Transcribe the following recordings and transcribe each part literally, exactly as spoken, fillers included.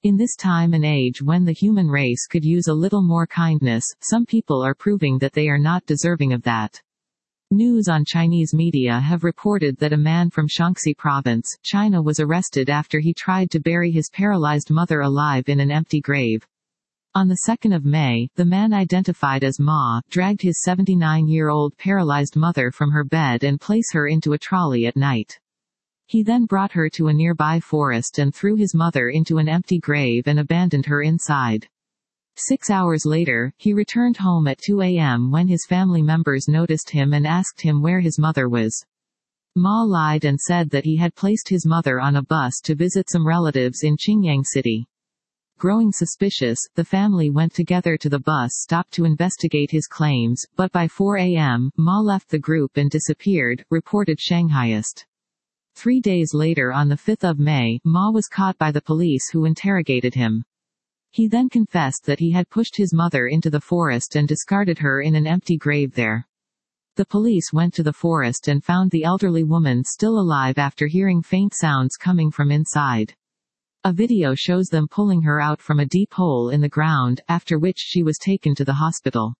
In this time and age when the human race could use a little more kindness, some people are proving that they are not deserving of that. News on Chinese media have reported that a man from Shaanxi province, China was arrested after he tried to bury his paralyzed mother alive in an empty grave. On the second of May, the man identified as Ma, dragged his seventy-nine-year-old paralyzed mother from her bed and placed her into a trolley at night. He then brought her to a nearby forest and threw his mother into an empty grave and abandoned her inside. Six hours later, he returned home at two a m when his family members noticed him and asked him where his mother was. Ma lied and said that he had placed his mother on a bus to visit some relatives in Qingyang City. Growing suspicious, the family went together to the bus stop to investigate his claims, but by four a m, Ma left the group and disappeared, reported Shanghaiist. Three days later on the fifth of May, Ma was caught by the police who interrogated him. He then confessed that he had pushed his mother into the forest and discarded her in an empty grave there. The police went to the forest and found the elderly woman still alive after hearing faint sounds coming from inside. A video shows them pulling her out from a deep hole in the ground, after which she was taken to the hospital.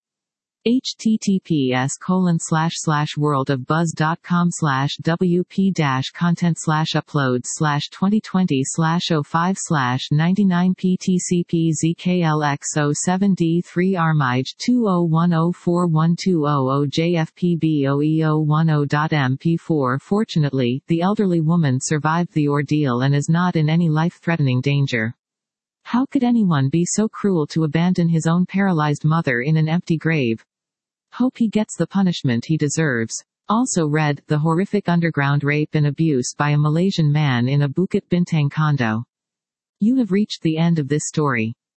https colon slash slash worldofbuzz.com slash wp dash content slash uploads slash twenty twenty slash oh five slash ninety-nine ptcp zklx oh seven d three armige two oh one oh four one two oh oh jfpb oh e oh ten dot m p four. Fortunately, the elderly woman survived the ordeal and is not in any life-threatening danger. How could anyone be so cruel to abandon his own paralyzed mother in an empty grave? Hope he gets the punishment he deserves. Also read, the horrific underground rape and abuse by a Malaysian man in a Bukit Bintang condo. You have reached the end of this story.